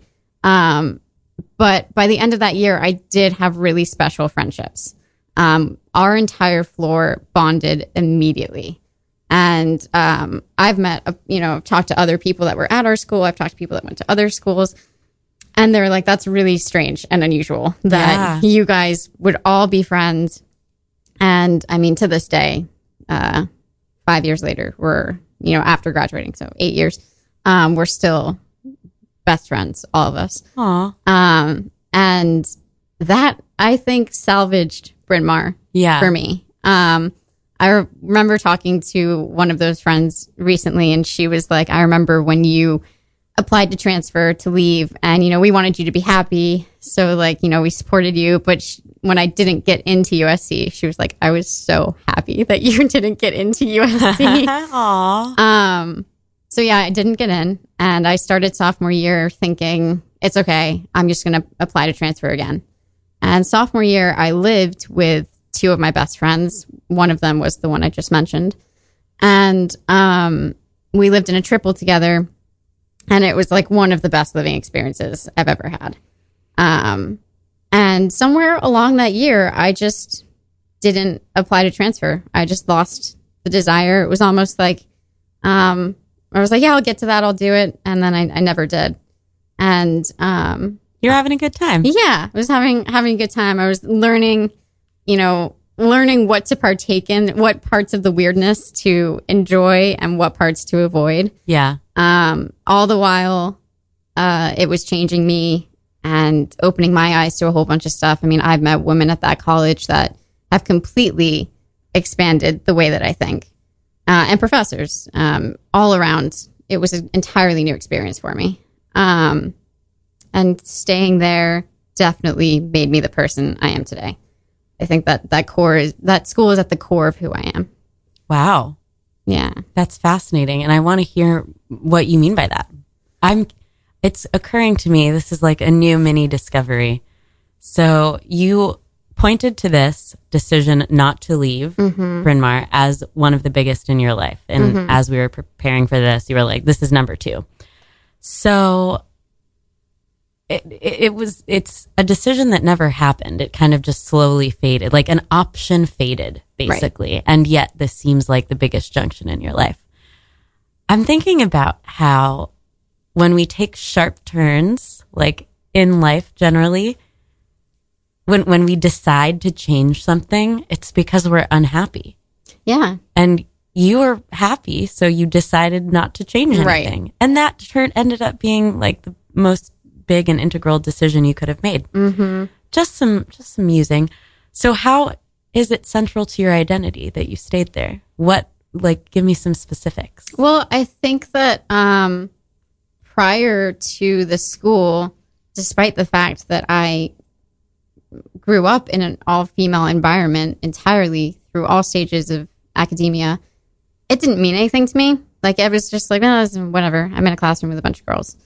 C: But by the end of that year, I did have really special friendships. Our entire floor bonded immediately. And I've talked to other people that were at our school. I've talked to people that went to other schools. And they're like, that's really strange and unusual that you guys would all be friends. And I mean, to this day, 5 years later, we're, after graduating, so 8 years, we're still best friends, all of us.
B: Aw.
C: And that, I think, salvaged Bryn Mawr
B: Yeah.
C: for me. I remember talking to one of those friends recently, and she was like, I remember when you applied to transfer to leave, and, you know, we wanted you to be happy. So, like, you know, we supported you. But when I didn't get into USC, she was like, I was so happy that you didn't get into USC.
B: Aw.
C: So, yeah, I didn't get in. And I started sophomore year thinking, it's okay. I'm just going to apply to transfer again. And sophomore year, I lived with two of my best friends. One of them was the one I just mentioned. And we lived in a triple together. And it was like one of the best living experiences I've ever had. And somewhere along that year, I just didn't apply to transfer. I just lost the desire. It was almost like, I was like, yeah, I'll get to that. I'll do it. And then I never did. And
B: You're having a good time.
C: yeah, I was having a good time. I was learning what to partake in, what parts of the weirdness to enjoy and what parts to avoid.
B: Yeah.
C: All the while, it was changing me and opening my eyes to a whole bunch of stuff. I mean, I've met women at that college that have completely expanded the way that I think, and professors all around. It was an entirely new experience for me. And staying there definitely made me the person I am today. I think that school is at the core of who I am.
B: Wow.
C: Yeah.
B: That's fascinating. And I want to hear what you mean by that. It's occurring to me, this is like a new mini discovery. So you pointed to this decision not to leave Bryn Mawr as one of the biggest in your life. And as we were preparing for this, you were like, this is number 2. So it's a decision that never happened. It kind of just slowly faded, like an option faded, basically. Right. And yet this seems like the biggest junction in your life. I'm thinking about how when we take sharp turns, like in life generally, when we decide to change something, it's because we're unhappy.
C: Yeah.
B: And you were happy, so you decided not to change anything. Right. And that ended up being like the most big and integral decision you could have made. Just some musing. So how is it central to your identity that you stayed there? What, like, give me some specifics.
C: Well, I think that prior to the school, despite the fact that I grew up in an all-female environment entirely through all stages of academia, it didn't mean anything to me. Like, it was just like, oh, whatever. I'm in a classroom with a bunch of girls.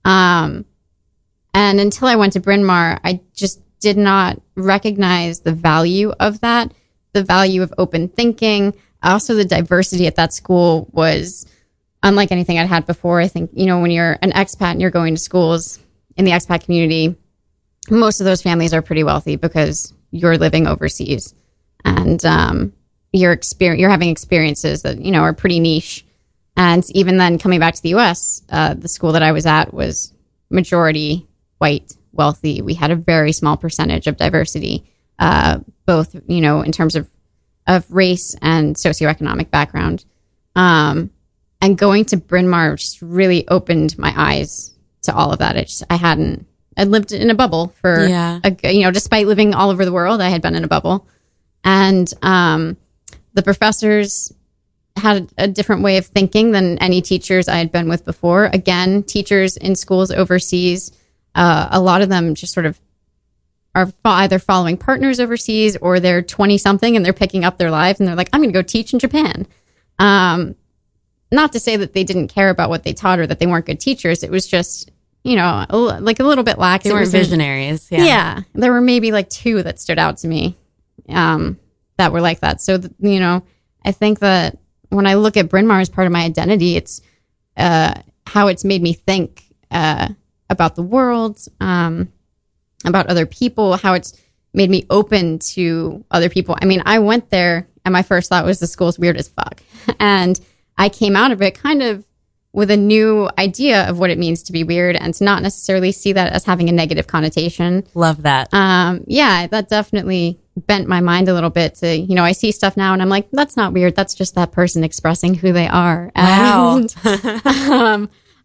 C: And until I went to Bryn Mawr, I just did not recognize the value of that, the value of open thinking. Also, the diversity at that school was unlike anything I'd had before. I think, you know, when you're an expat and you're going to schools in the expat community, most of those families are pretty wealthy because you're living overseas. And you're having experiences that, you know, are pretty niche. And even then, coming back to the U.S., the school that I was at was majority white, wealthy. We had a very small percentage of diversity, both, you know, in terms of race and socioeconomic background. And going to Bryn Mawr just really opened my eyes to all of that. I'd lived in a bubble for, despite living all over the world, I had been in a bubble. And the professors had a different way of thinking than any teachers I had been with before. Again, teachers in schools overseas, a lot of them just sort of are either following partners overseas or they're 20-something and they're picking up their lives and they're like, I'm going to go teach in Japan. Not to say that they didn't care about what they taught or that they weren't good teachers. It was just, you know, like a little bit lax.
B: They weren't visionaries.
C: Yeah. There were maybe like 2 that stood out to me that were like that. So, you know, I think that when I look at Bryn Mawr as part of my identity, it's how it's made me think about the world, about other people, how it's made me open to other people. I mean, I went there and my first thought was the school's weird as fuck. And I came out of it kind of with a new idea of what it means to be weird and to not necessarily see that as having a negative connotation.
B: Love that.
C: Yeah, that definitely bent my mind a little bit to, you know, I see stuff now and I'm like, that's not weird. That's just that person expressing who they are.
B: Wow.
C: And,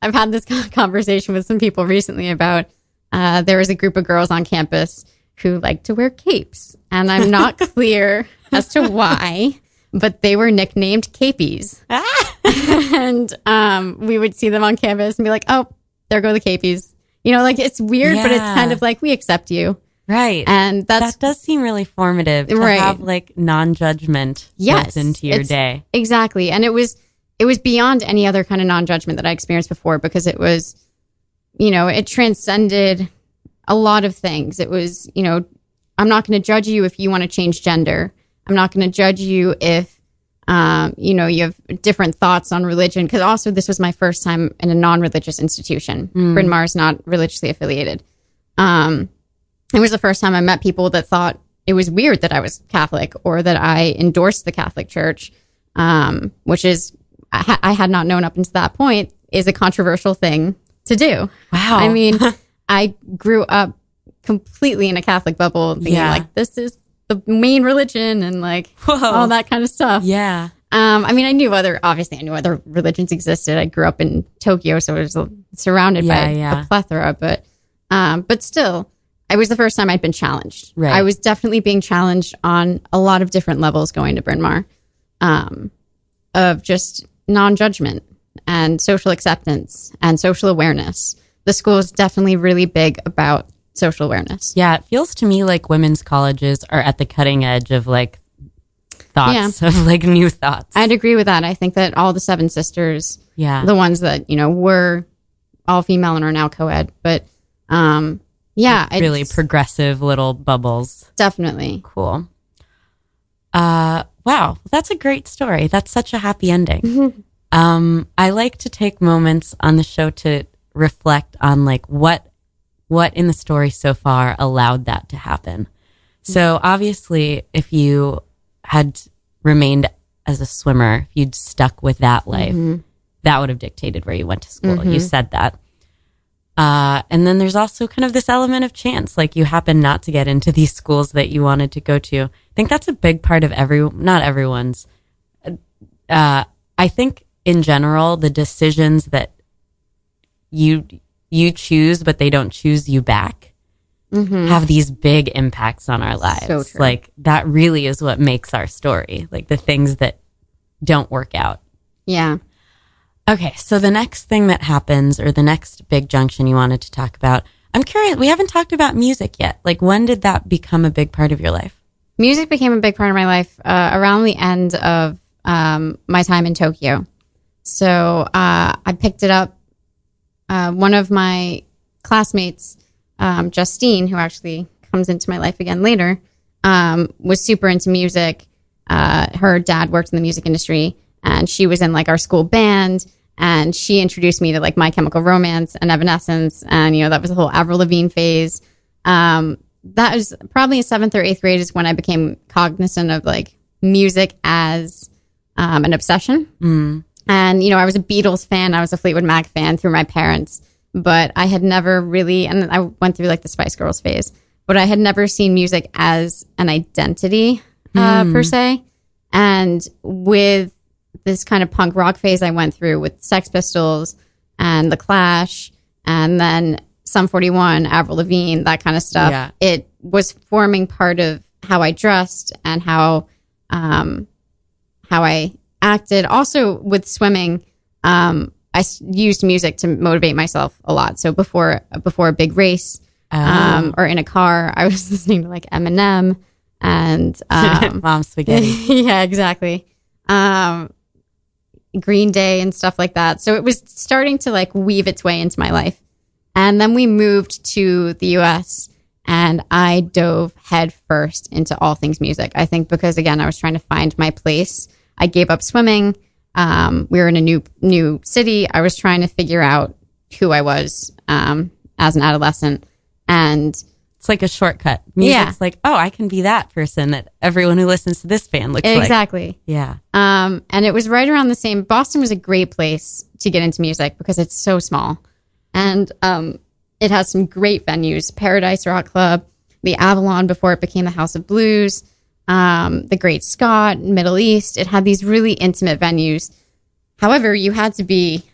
C: I've had this conversation with some people recently about there was a group of girls on campus who like to wear capes, and I'm not clear as to why, but they were nicknamed capies. And we would see them on campus and be like, oh, there go the capies. You know, like it's weird, but it's kind of like we accept you.
B: Right.
C: And
B: that does seem really formative to have like non-judgment built into your day.
C: Exactly. And it was beyond any other kind of non-judgment that I experienced before, because it was, you know, it transcended a lot of things. It was, you know, I'm not going to judge you if you want to change gender. I'm not going to judge you if, you know, you have different thoughts on religion. Because also this was my first time in a non-religious institution. Bryn Mawr is not religiously affiliated. It was the first time I met people that thought it was weird that I was Catholic or that I endorsed the Catholic Church, which is, I had not known up until that point, is a controversial thing to do.
B: Wow.
C: I mean, I grew up completely in a Catholic bubble, thinking like, this is the main religion and like all that kind of stuff.
B: Yeah.
C: I mean, I knew other religions existed. I grew up in Tokyo, so it was surrounded by a plethora, but still, it was the first time I'd been challenged.
B: Right.
C: I was definitely being challenged on a lot of different levels going to Bryn Mawr, of just non-judgment and social acceptance and social awareness. The school is definitely really big about social awareness.
B: Yeah, it feels to me like women's colleges are at the cutting edge of like thoughts, of like new thoughts.
C: I'd agree with that. I think that all the Seven Sisters,
B: the
C: ones that, you know, were all female and are now co-ed, but
B: really progressive little bubbles.
C: Definitely.
B: Cool. Wow, that's a great story. That's such a happy ending. I like to take moments on the show to reflect on like what in the story so far allowed that to happen. So obviously, if you had remained as a swimmer, if you'd stuck with that life, that would have dictated where you went to school. You said that. And then there's also kind of this element of chance, like you happen not to get into these schools that you wanted to go to. I think that's a big part of not everyone's. I think in general, the decisions that you choose, but they don't choose you back, have these big impacts on our lives.
C: So true.
B: Like that really is what makes our story, like the things that don't work out.
C: Yeah.
B: Okay, so the next thing that happens, or the next big junction you wanted to talk about, I'm curious, we haven't talked about music yet. Like, when did that become a big part of your life?
C: Music became a big part of my life around the end of my time in Tokyo. So I picked it up. One of my classmates, Justine, who actually comes into my life again later, was super into music. Her dad worked in the music industry, and she was in like our school band, and she introduced me to like My Chemical Romance and Evanescence, and you know that was the whole Avril Lavigne phase. That was probably in 7th or 8th grade is when I became cognizant of like music as an obsession. And you know, I was a Beatles fan, I was a Fleetwood Mac fan through my parents, but I had never really, and I went through like the Spice Girls phase, but I had never seen music as an identity per se. And with this kind of punk rock phase I went through with Sex Pistols and The Clash, and then Sum 41, Avril Lavigne, that kind of stuff. It was forming part of how I dressed and how I acted. Also with swimming, I used music to motivate myself a lot. So before a big race, or in a car, I was listening to like Eminem and
B: Mom Spaghetti.
C: Yeah, exactly. Green Day and stuff like that. So it was starting to like weave its way into my life. And then we moved to the US, and I dove head first into all things music. I think because again, I was trying to find my place. I gave up swimming. We were in a new city. I was trying to figure out who I was as an adolescent. And
B: it's like a shortcut. Music's like, oh, I can be that person that everyone who listens to this band looks like.
C: Exactly.
B: Yeah.
C: And it was right around the same. Boston was a great place to get into music because it's so small. And it has some great venues. Paradise Rock Club, the Avalon before it became the House of Blues, the Great Scott, Middle East. It had these really intimate venues. However, you had to be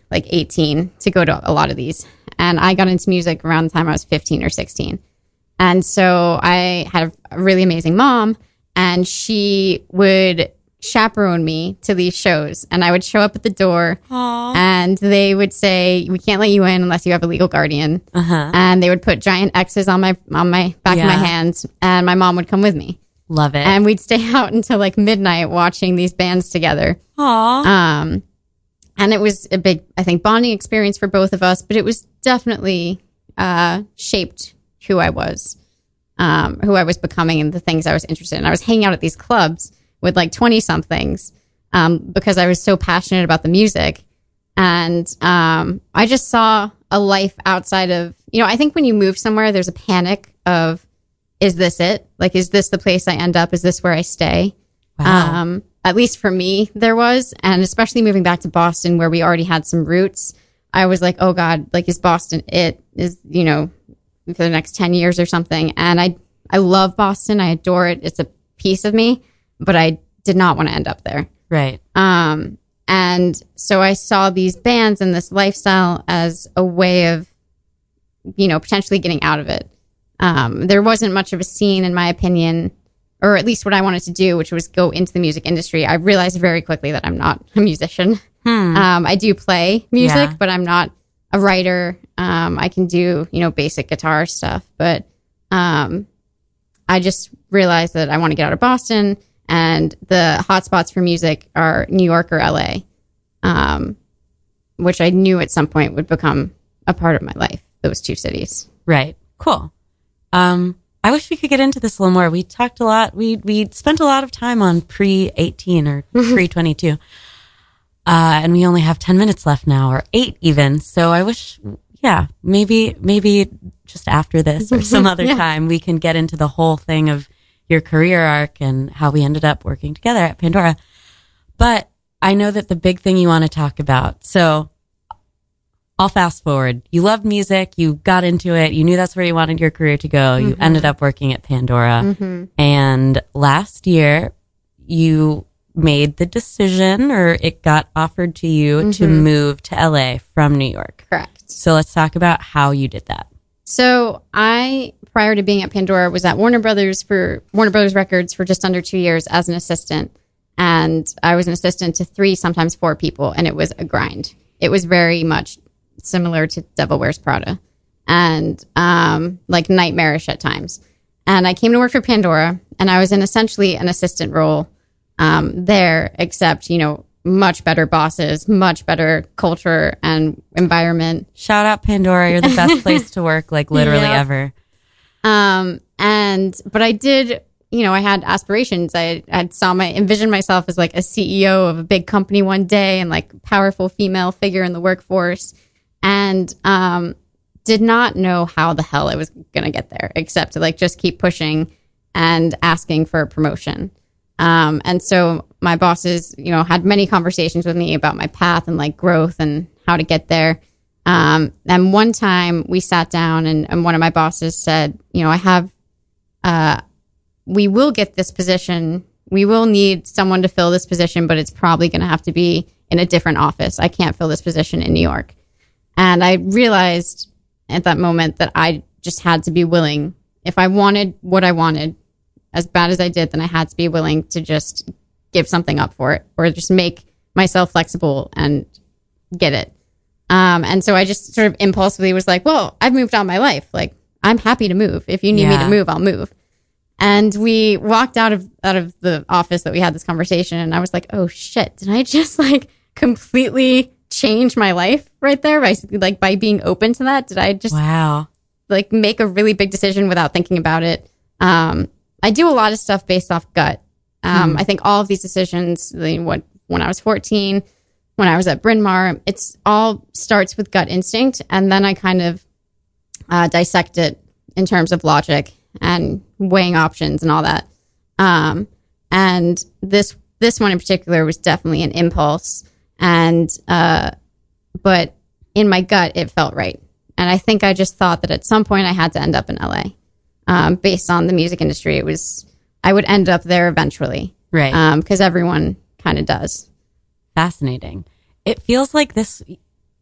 C: like 18 to go to a lot of these. And I got into music around the time I was 15 or 16. And so I had a really amazing mom, and she would chaperone me to these shows. And I would show up at the door, and they would say, "We can't let you in unless you have a legal guardian." And they would put giant X's on my back of my hands, and my mom would come with me.
B: Love it.
C: And we'd stay out until like midnight watching these bands together. And it was a big, I think, bonding experience for both of us, but it was definitely shaped who I was becoming, and the things I was interested in. I was hanging out at these clubs with like 20 somethings because I was so passionate about the music. And I just saw a life outside of, I think when you move somewhere, there's a panic of, is this it? Like, is this the place I end up? Is this where I stay?
B: Wow.
C: At least for me, there was. And especially moving back to Boston, where we already had some roots, I was like, oh God, like, is Boston it? Is, for the next 10 years or something. And I love Boston. I adore it. It's a piece of me, but I did not want to end up there.
B: Right.
C: And so I saw these bands and this lifestyle as a way of, potentially getting out of it. There wasn't much of a scene, in my opinion, or at least what I wanted to do, which was go into the music industry. I realized very quickly that I'm not a musician. I do play music, but I'm not a writer. I can do, basic guitar stuff, but I just realized that I want to get out of Boston, and the hotspots for music are New York or LA, which I knew at some point would become a part of my life, those two cities.
B: Right. Cool. I wish we could get into this a little more. We talked a lot. We spent a lot of time on pre-18 or pre-22. And we only have 10 minutes left now, or 8 even. So I wish, maybe just after this or some other time, we can get into the whole thing of your career arc and how we ended up working together at Pandora. But I know that the big thing you want to talk about. So I'll fast forward. You loved music. You got into it. You knew that's where you wanted your career to go. You ended up working at Pandora. And last year, you made the decision, or it got offered to you to move to LA from New York.
C: Correct.
B: So let's talk about how you did that.
C: So I, prior to being at Pandora, was at Warner Brothers Records for just under 2 years as an assistant. And I was an assistant to 3, sometimes 4 people. And it was a grind. It was very much similar to Devil Wears Prada, and like nightmarish at times. And I came to work for Pandora, and I was in essentially an assistant role there, except, much better bosses, much better culture and environment.
B: Shout out Pandora. You're the best place to work, like literally ever.
C: But I did, I had aspirations. I envisioned myself as like a CEO of a big company one day, and like powerful female figure in the workforce. And did not know how the hell I was going to get there, except to like just keep pushing and asking for a promotion. And so my bosses, had many conversations with me about my path and like growth and how to get there. And one time we sat down, and one of my bosses said, we will get this position. We will need someone to fill this position, but it's probably going to have to be in a different office. I can't fill this position in New York. And I realized at that moment that I just had to be willing. If I wanted what I wanted as bad as I did, then I had to be willing to just give something up for it, or just make myself flexible and get it. And so I just sort of impulsively was like, well, I've moved on my life. Like, I'm happy to move. If you need me to move, I'll move. And we walked out of the office that we had this conversation, and I was like, oh shit, did I just like completely change my life right there by being open to that? Did I just like make a really big decision without thinking about it? I do a lot of stuff based off gut. I think all of these decisions, when I was 14, when I was at Bryn Mawr, it's all starts with gut instinct, and then I kind of dissect it in terms of logic and weighing options and all that. And this one in particular was definitely an impulse. And, but in my gut, it felt right. And I think I just thought that at some point I had to end up in LA, based on the music industry. I would end up there eventually. Right. Because everyone kind of does.
B: Fascinating. It feels like this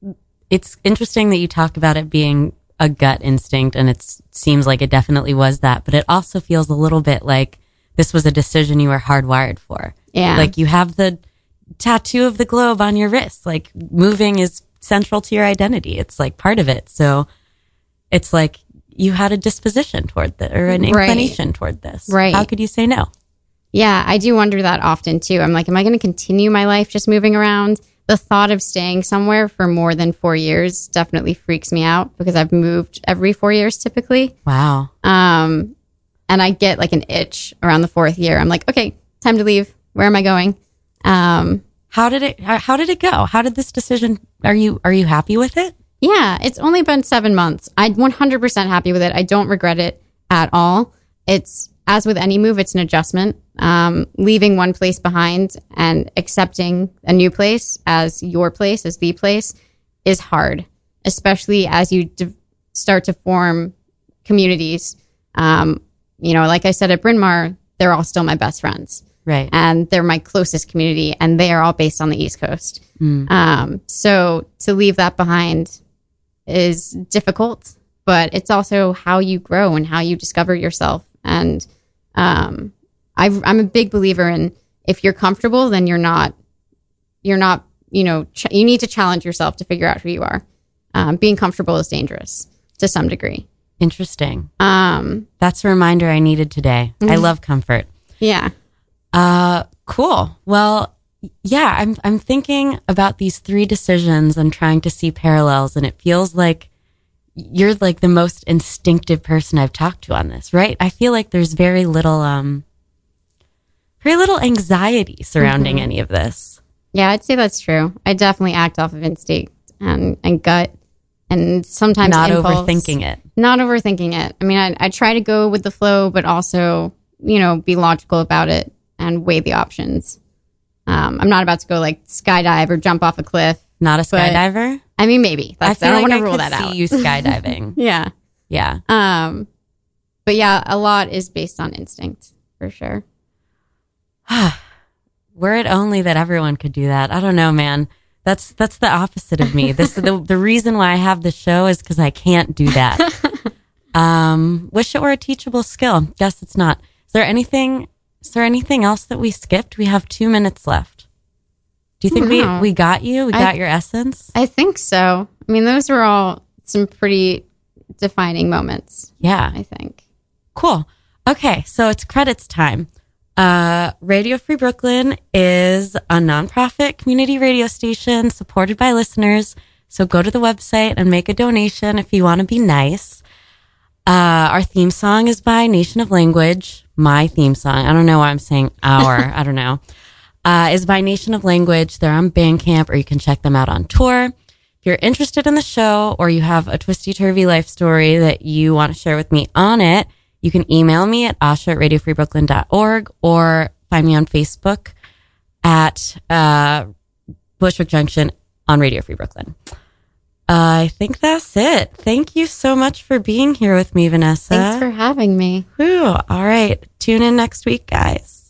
B: it's interesting that you talk about it being a gut instinct, and it seems like it definitely was that, but it also feels a little bit like this was a decision you were hardwired for.
C: Yeah.
B: Like you have the tattoo of the globe on your wrist. Like moving is central to your identity. It's like part of it. So it's like you had a disposition toward that or an inclination toward this.
C: Right.
B: How could you say no?
C: Yeah, I do wonder that often too. I'm like, am I going to continue my life just moving around? The thought of staying somewhere for more than 4 years definitely freaks me out because I've moved every 4 years typically.
B: Wow.
C: And I get like an itch around the 4th year. I'm like, okay, time to leave. Where am I going?
B: How did it go? How did this decision, are you happy with it?
C: Yeah, it's only been 7 months. I'm 100% happy with it. I don't regret it at all. It's, as with any move, it's an adjustment. Leaving one place behind and accepting a new place as your place, as the place, is hard, especially as you start to form communities. Like I said at Bryn Mawr, they're all still my best friends.
B: Right.
C: And they're my closest community, and they are all based on the East Coast. So to leave that behind is difficult, but it's also how you grow and how you discover yourself. And I'm a big believer in if you're comfortable, then you're not, you need to challenge yourself to figure out who you are. Being comfortable is dangerous to some degree.
B: Interesting. That's a reminder I needed today. I love comfort.
C: Yeah.
B: Cool. Well, yeah, I'm thinking about these 3 decisions and trying to see parallels, and it feels like you're like the most instinctive person I've talked to on this, right? I feel like there's very little anxiety surrounding any of this.
C: Yeah, I'd say that's true. I definitely act off of instinct and gut, and sometimes
B: not
C: impulse.
B: overthinking it.
C: Not overthinking it. I mean, I try to go with the flow, but also, be logical about it and weigh the options. I'm not about to go like skydive or jump off a cliff.
B: Not a skydiver?
C: I mean, maybe.
B: I
C: don't want to rule that out.
B: See you skydiving.
C: Yeah.
B: Yeah.
C: But yeah, a lot is based on instinct for sure.
B: Were it only that everyone could do that. I don't know, man. That's the opposite of me. The reason why I have the show is because I can't do that. Wish it were a teachable skill. Guess it's not. Is there anything else that we skipped? We have 2 minutes left. Do you think we got you? We got your essence?
C: I think so. I mean, those were all some pretty defining moments.
B: Yeah.
C: I think.
B: Cool. Okay, so it's credits time. Radio Free Brooklyn is a nonprofit community radio station supported by listeners. So go to the website and make a donation if you want to be nice. Our theme song is by Nation of Language. My theme song. I don't know why I'm saying our. I don't know. Is by Nation of Language. They're on Bandcamp, or you can check them out on tour. If you're interested in the show, or you have a twisty-turvy life story that you want to share with me on it, you can email me at asha@radiofreebrooklyn.org or find me on Facebook at Bushwick Junction on Radio Free Brooklyn. I think that's it. Thank you so much for being here with me, Vanessa.
C: Thanks for having me.
B: Whew. All right. Tune in next week, guys.